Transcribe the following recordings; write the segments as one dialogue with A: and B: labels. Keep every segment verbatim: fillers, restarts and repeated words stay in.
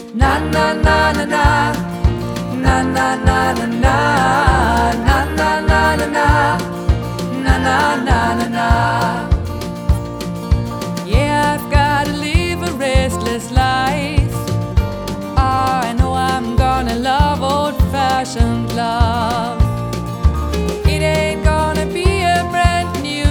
A: Na na na na na, na na na na na, na na na na na, na na na na na. Yeah, I've gotta live a restless life. I know I'm gonna love old-fashioned love. It ain't gonna be a brand new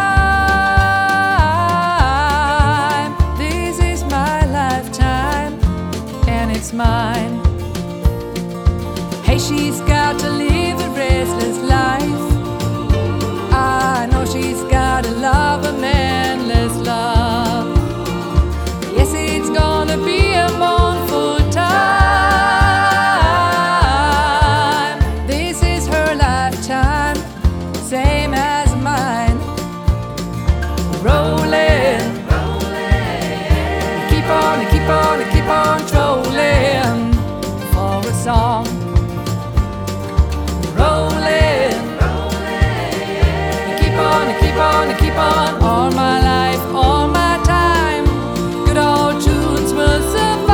A: time. This is my lifetime, and it's mine. Hey, she's got to live a restless life. I know she's gotta love a manless love. Yes, it's gonna be a mournful time. This is her lifetime, same as mine. Rolling, keep on, keep on, keep on trolling for a song. Rolling, keep on, keep on, keep on. All my life, all my time, good old tunes will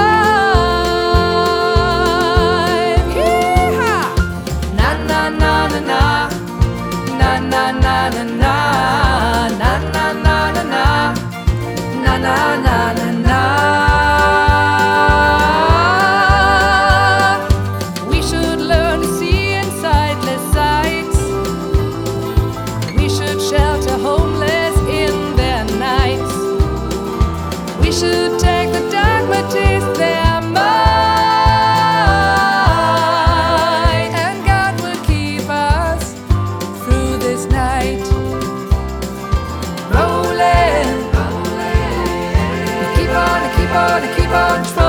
A: survive. Yee-haw! Na na na na na, na na na na na, na na na na na, na na na na na. We should learn to see in sightless sights. We should shelter homeless in their nights. We should take the dogmatists their might, and God will keep us through this night. Rolling, keep on, keep on, keep on trolling.